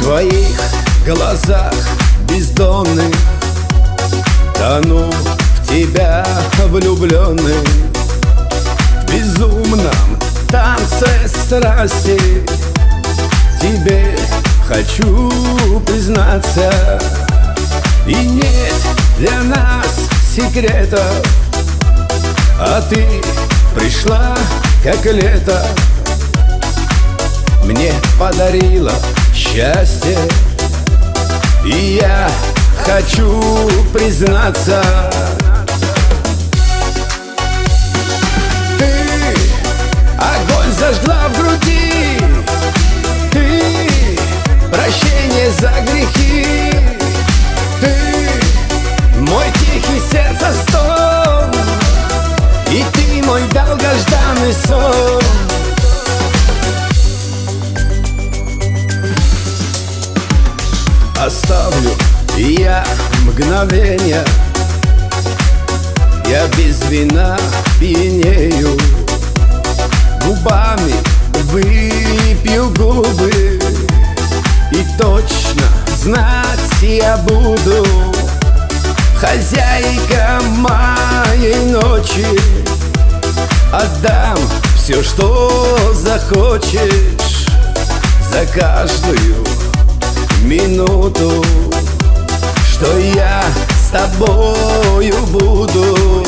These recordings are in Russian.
твоих глазах бездонных тону в тебя влюбленный. В безумном танце страсти тебе хочу признаться. И нет для нас секретов, а ты пришла как лето. Мне подарила счастье, и я хочу признаться. Ты огонь зажгла в груди, ты прощение за грехи, ты мой тихий сердца стон, и ты мой долгожданный сон. Оставлю я мгновенья, я без вина пьянею, губами выпью губы, и точно знать я буду хозяйка моей ночи. Отдам все, что захочешь, за каждую минуту, что я с тобою буду.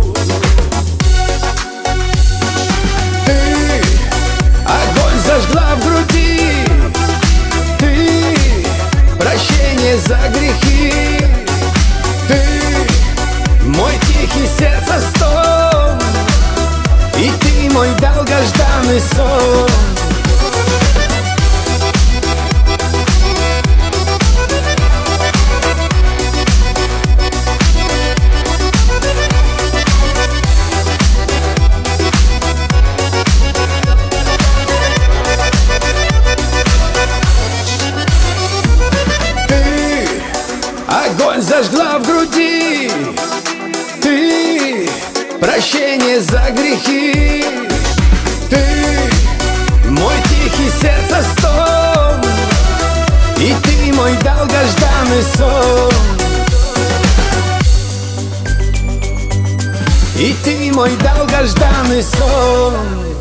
Ты огонь зажгла в груди, ты прощение за грехи, ты мой тихий сердца стон, и ты мой долгожданный сон. Огонь зажгла в груди, ты прощение за грехи, ты мой тихий сердца стон, и ты мой долгожданный сон, и ты мой долгожданный сон.